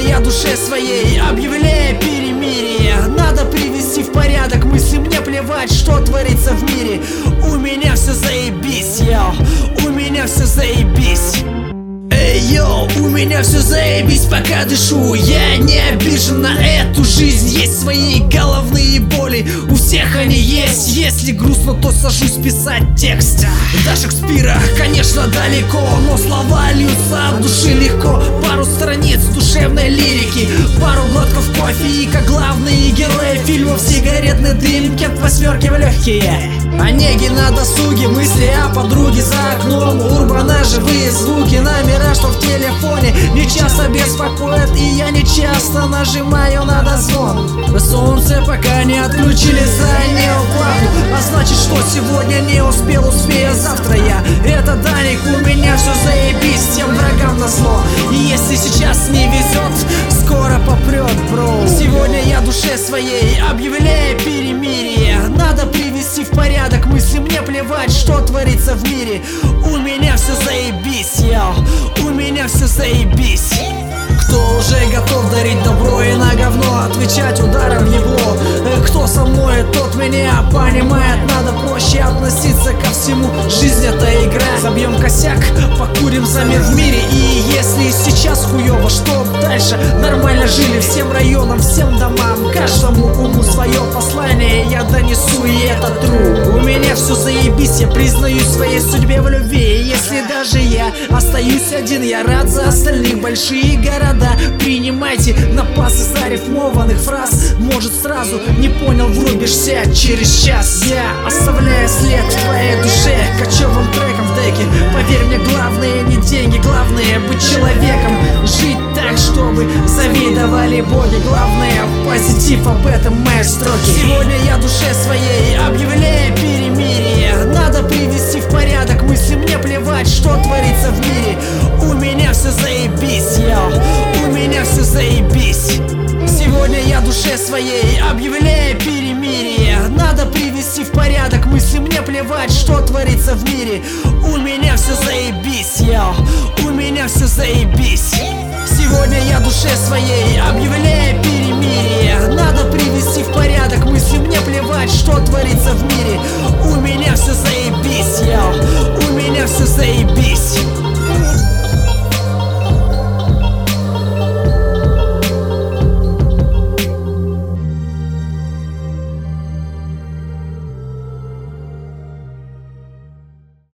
я душе своей объявляю перемирие. Надо привести в порядок мысли, мне плевать, что творится в мире. У меня все заебись, йоу, у меня все заебись. Эй, йоу, у меня все заебись, пока дышу. Я не обижен на эту жизнь. Есть свои головные боли, у всех они есть. Если грустно, то сажусь писать текст. До Шекспира, конечно, далеко, но слова льются от души легко. Пару страниц душевной лирики, пару глотков кофе и, как главные герои фильмов, сигаретный дым, кент восьмерки в легкие. Онеги на досуге, мысли о подруге за окном. Урбана, живые звуки, номера, что в телефоне не часто беспокоят, и я не часто нажимаю на дозвон. Солнце пока не отключили за неуплату, а значит, что сегодня не успел, успею завтра я. Это Даник, у меня все заебись, всем врагам назло. И если сейчас не везет, скоро попрет, бро. Сегодня я душе своей объявляю перемирие. Надо привести в порядок мысли, мне плевать, что творится в мире. У меня все заебись, йоу, у меня все заебись. Кто уже готов дарить добро и на говно отвечать ударом в ебло? Кто со мной, тот меня понимает. Надо проще относиться ко всему. Жизнь это игра. Забьем косяк, покурим за мир в мире. И если сейчас хуёво, что дальше? Нормально жили всем районам, всем домам, каждому уму свое послание я донесу, и это true. У меня все заебись, я признаюсь своей судьбе в любви. И если даже я остаюсь один, я рад за остальных. Большие города принимайте напасы зарифмованных фраз. Может, сразу не понял, врубишься через час. Я оставляю след в твоей душе кочевым треком в деке. Поверь мне, главное не деньги, главное быть человеком. Жить так, чтобы завидовали боги. Главное позитив, об этом мои строки. Сегодня я душе своей объявляю перемирие. Надо привести в порядок мысли, мне плевать, что творится в мире. У меня все заебись, йоу, у меня все заебись. Сегодня я душе своей объявляю перемирие. Надо привести в порядок мысли, мне плевать, что творится в мире. У меня все заебись, йоу, у меня все заебись. Сегодня я душе своей объявляю перемирие.